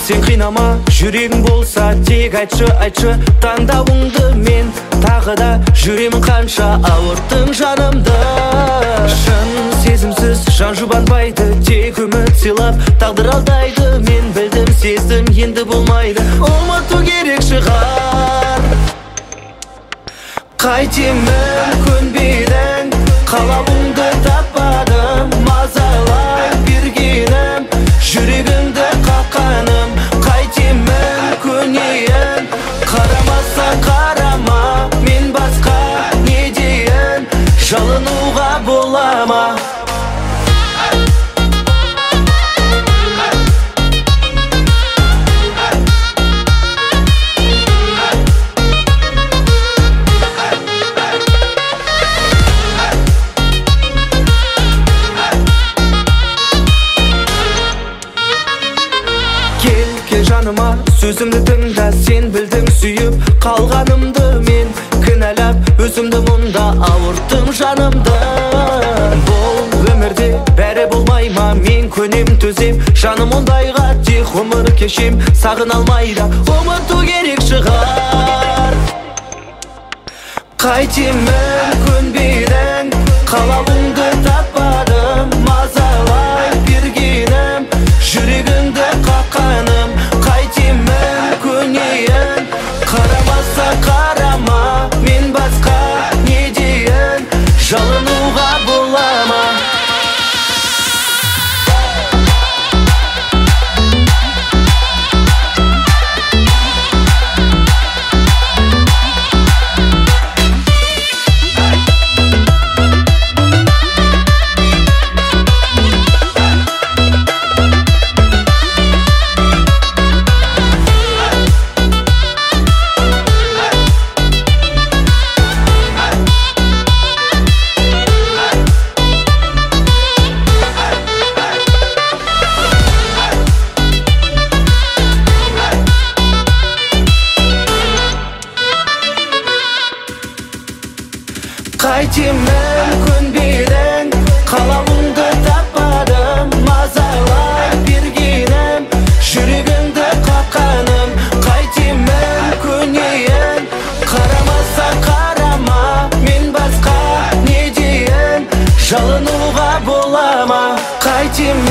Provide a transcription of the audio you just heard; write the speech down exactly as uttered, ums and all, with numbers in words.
сен қинама, жүрегің болса тек айтшы, айтшы таңдауыңды. Мен тағы да жүремін қанша ауырттың жанымды. Шын сезімсіз жан жұбанбайды, тек үміт сыйлап тағдыр алдайды. Мен білдім, сездім, енді болмайды, ұмыту керек шығар. Қайтемін көнбедің, қалауыңды таппадым. Мазалай бергенім, жүрегіңді қаққаным. Қайтемін көнейін, қарамаса қарама. Мен басқа не дейін, жалынуға бола ма? Жаныма сөзімді тыңда, сен білдің сүйіп қалғанымды. Мен кінәлап өзімді мұнда ауырттым жанымды. Бұл өмірде бәрі болмай ма? Мен көнем төзем жаным ондайға, тек ғұмыр кешем сағын алмайда, ұмыту керек шығар. Қайтемін көнбедің, қалауыңды таппадым. Мазалай бергенім, жүрегіңді қаққаным. Қайтемін көнейін, қарамаса қарама. Мен басқа не дейін, жалынуға бола ма? Қайтемін көнбедің, қалауыңды таппадым. Мазалай бергенім, жүрегіңді қаққаным. Қайтемін көнейін, қарамаса қарама. Мен басқа не дейін, жалынуға бола ма? Қайтемін